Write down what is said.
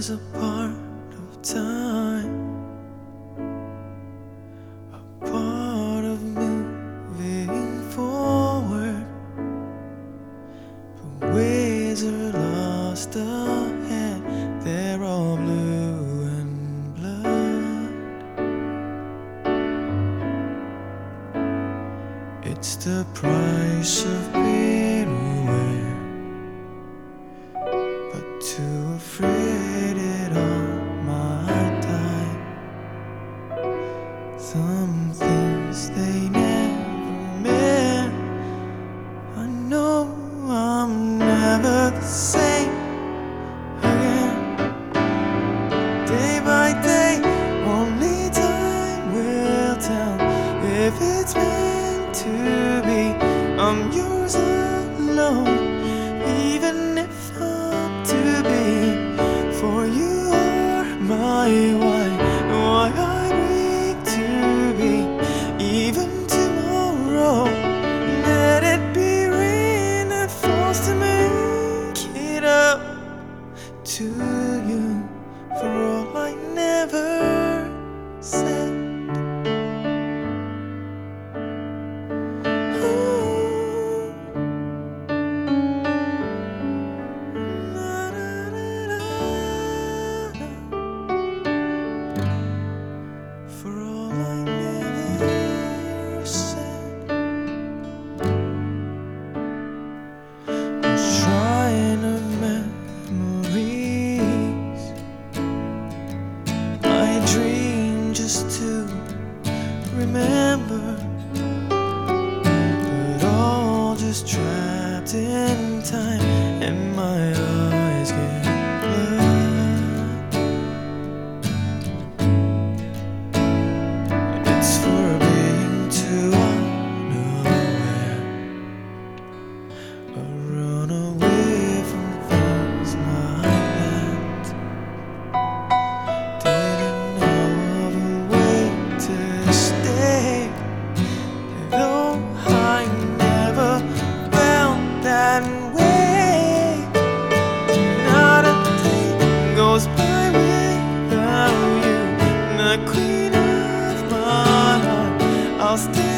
is a part of time, a part of moving forward. But ways are lost ahead, they're all blue and blood. It's the price of being aware, but too afraid it all might die. Some things they never meant. I know I'm never the same again. Day by day, only time will tell if it's meant to be. I'm yours alone, even if not to be. For you are my why I weak to be. Even tomorrow, let it be rain that falls to make it up to you for all I never said. For all I never said. I'm trying of memories. I dream just to remember, but all just trapped in time, and my eyes get blurred. It's for being too unaware, a run away from things not meant. Didn't know of a way to stay, though I never felt that way. Not a day goes by without you, the queen of my heart. I'll stay